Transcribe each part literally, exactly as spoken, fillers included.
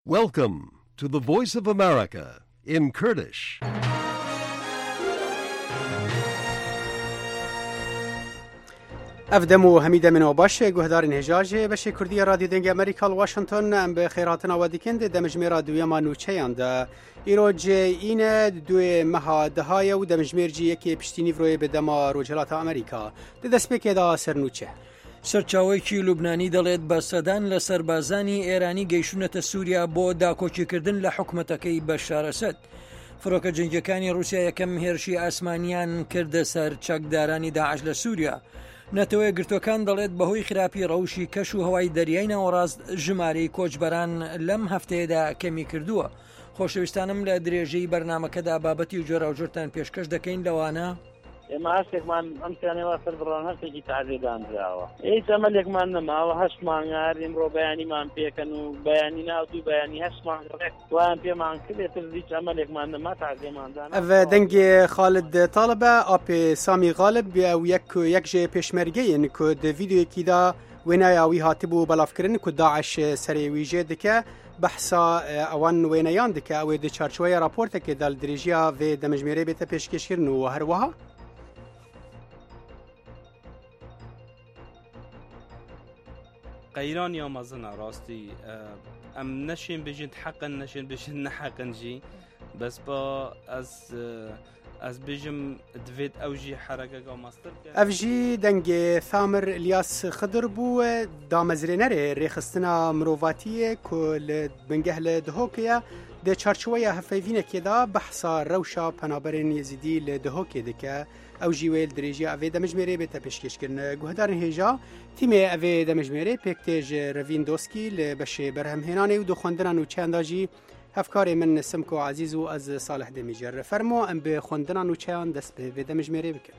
Welcome to the Voice of America in Kurdish. افدمو حمید من و باشه گهدارین هجاجه بشه کردی رادیو دنگ امریکا واشنطن ام به خیراتنا و دیکند دمجمیر دوی ما نوچه یانده ایروج این دوی مها دهای و دمجمیر جی یکی پشتینی وروی به دما روجلات امریکا ده دست بکی دا سر نوچه سەرچاوەیەکی لوبنانی دەڵێت بە سەدان لە سەربازانی ئێرانی گەیشتونەتە سووریا بۆ داکۆچیکردن لە حکومەتەکەی بەشار ئەسەد. فڕۆکە جەنگیەکانی رووسیا یەکەم هێرشی ئاسمانیان کردە سەر چەکدارانی داعش لە سووریا. نەتەوەی گرتوەکان دەڵێت بەهۆی خراپی ڕەوشی کەش و هەوای دەریای ناوەڕاست ژمارەی کۆچبەران لەم هەفتەیەدا کەمی کردووە. خۆشەویستانم لە درێژەی بەرنامەکەدا بابەتی و جۆرە و جۆرتان پێشکەش دەکەین لەوانە ئێمە هەستێکمان ئەم سیانەوە سەر بڕۆن هەستێکی تازێدانراوە هیچ ئەمەلێکمان نەماوە هەشت مانگار ئێمڕۆ بەیانیمان پێکەن و بەیانی ناوتی بەیانی هەشت مانگڕێک وایان پێمان کردێتتر هیچ ئەمەلێکمان نەما تازێماندان ئەڤ دەنگی خالد تاڵبە ئاپێ سامی غالب و یەک یەک ژێ پێشمەرگەیەن کە ڤیدیۆیەکیدا وێنایاوی هاتبوو بەڵافکردن کە داعش سەرێویژێ دکە بەحسا ئەوان وێنەیان دکە ئەوێ دە چارچوەیە راپۆرتێکێدا لە درێژیە vê دەمەژمێرە بێتە پێشکەشکردن و هەروەها قەیران یا مەزنە ڕاستی ئەم نەشین بژین حەقن نەشین بژین نەحەقن جی بەس بە ئەس ئەس بژم دوێت ئەوژی حرەکەگە ماستر ئەڤژی دەنگێ ثامر لیاس خدر بوو دامەزرێنەرێ ڕێخستنە مرۆڤاتیە کە لە بنگەه لە دهۆکەیە دە چارچوەیە هەفەیڤینەکێدا بەحسا ڕەوشا پەنابەرێن یەزیدی لە دهۆکێ دکە ئەو ژیوێل درێژی ئەڤێ دەمەژمێرێ بێتە پێشکەشکردن گوهدارن هێژا تیمێ ئەڤێ دەمەژمێرێ پێکتێژ ڕەڤین دۆسکی لە بەشێ بەرهەمهێنانێ و دۆخواندنان و چیانداژی هەفکارێ من سمکۆ عزیز و ئەز ساڵح دەمیژێر فەرمۆ ئەم بێ خوێندنان و چیان دەست بێ دەمەژمێرێ بکەن.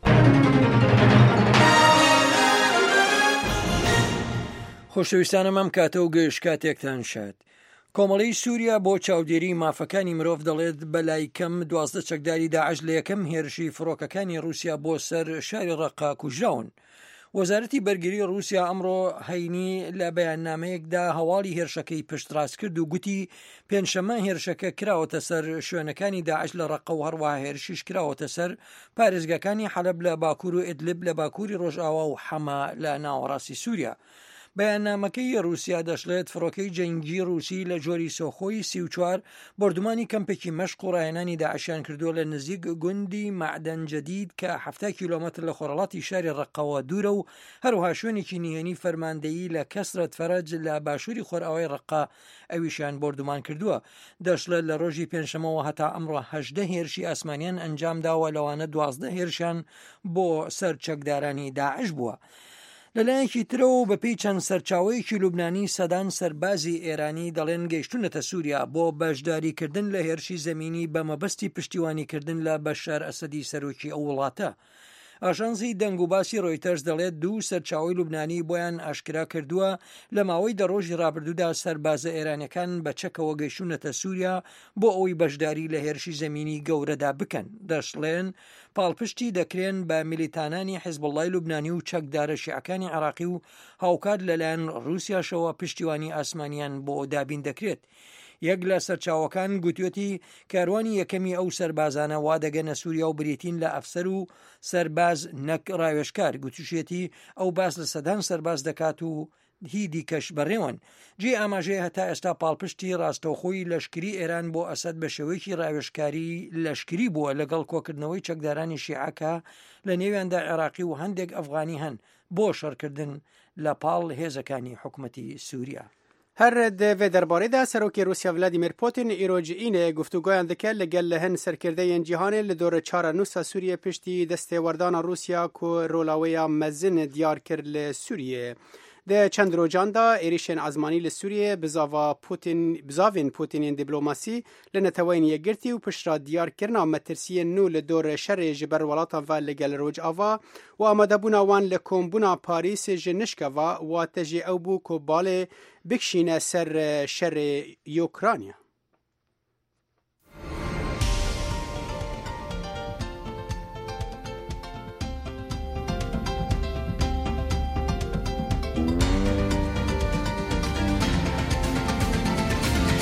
خۆشەویستانم ئەم کاتە و گەشت کاتێکتان شاد. کۆمەڵی سووریا بۆ چاودێری مافەکانی مرۆڤ دەڵێت بەلای کەم دوازدە چەکداری داعش لە یەکەم هێرشی فڕۆکەکانی رووسیا بۆ سەر شاری ڕەقا کوژراون. وەزارەتی بەرگری رووسیا ئەمڕۆ هەینی لە بەیاننامەیەکدا هەواڵی هێرشەکەی پشتڕاست کرد و گوتی پێنجشەممە هێرشەکە کراوەتە سەر شوێنەکانی داعش لە ڕەقە و هەروەها هێرشیش کراوەتە سەر پارێزگاکانی حەلەب لە باکوور و ئیدلب لە باکووری ڕۆژئاوا و حەما لە ناوەڕاستی سووریا. بەیاننامەکەی رووسیا دەشڵێت فڕۆکەی جەنگی رووسی لە جۆری سۆخۆی سی و چوار بردومانی کەمپێکی مەشق و ڕایەنانی داعشیان کردووە لە نزیک گوندی معدەن جەدید کە حەفتا کیلۆمەتر لە خۆرەڵاتی شاری ڕەقەوە دوورە و هەروها شوێنێکی نهێنی فەرماندەیی لە کەسرەت فەرەج لە باشووری خۆرئاوای ڕەقا ئەویشیان بردومان کردووە. دەشڵێت لە ڕۆژی پێنجشەمەوە هەتا ئەمڕۆ هەژدە هێرشی ئاسمانیان ئەنجامداوە لەوانە دوازدە هێرشیان بۆ سەر چەکدارانی داعش بووە. لەلایەکی ترەوە بەپێی چەند سەرچاوەیەکی لوبنانی سەدان سەربازی ئێرانی دەڵێن گەیشتونەتە سووریا بۆ بەشداریکردن لە هێرشی زەمینی بە مەبەستی پشتیوانیکردن لە بەشار ئەسەدی سەرۆکی ئەو وڵاتە. ئاژانسی دەنگ و باسی ڕۆیتەرز دەڵێت دوو سەرچاوی لوبنانی بۆیان ئاشکرا کردووە لە ماوەی دەڕۆژی ڕابردوودا سەربازە ئێرانەکان بە چەکەوە گەیشتونەتە سووریا بۆ ئەوەی بەشداری لە هێرشی زەمینی گەورەدا بکەن. دەشڵێن پاڵپشتی دەکرێن بە میلیتانانی حیزبوڵڵای لوبنانی و چەکدارە شیعەکانی عێراقی و هاوکات لەلایەن رووسیاشەوە پشتیوانی ئاسمانیان بۆ دابین دەکرێت. یەک لە سەرچاوەکان گوتوێتی کاروانی یەکەمی ئەو سەربازانە وا دەگەنە سووریا و بریتین لە ئەفسەر و سەرباز نەک ڕاوێژکار گوتوشێتی ئەو باس لە سەدان سەرباز دەکات و هی دیکەش بەڕێوەن. جێ ئاماژەیە هەتا ئێستا پاڵپشتی ڕاستەوخۆی لەشکری ئێران بۆ ئەسەد بە شێوەیەکی ڕاوێژکاری لەشکری بووە لەگەڵ کۆکردنەوەی چەکدارانی شیعەکە لە نێویاندا عێراقی و هەندێک ئەفغانی هەن بۆ شەڕکردن لە پاڵ هێزەکانی حکوومەتی سووریا. هەر دەوێ دەربارەیدا سەرۆکی رووسیا ڤلادیمیر پۆتین ئیرۆجئینێ گفتوگۆیان دەکات لەگەل لە هەن سەرکردەیەن جیهانێ لە دۆرە چارە نووسە سووریە پشتی دەستێوەردانە رووسیا کۆ ڕۆلاوەیە مەزن دیار کرد لە سووریە. د چند روجاندا ایریشن ازمانی لسوریه بزاوا پوتین بزاوین پوتینین دیپلماسی لنتوین یگرتی و پشرا دیار کرنا مترسی نو لدور شر جبر ولاتا و لگل روج آوا و آماده بونا وان لکومبونا پاریس جنشکوا و تجی او بو کو باله بکشینه سر شر یوکرانیا.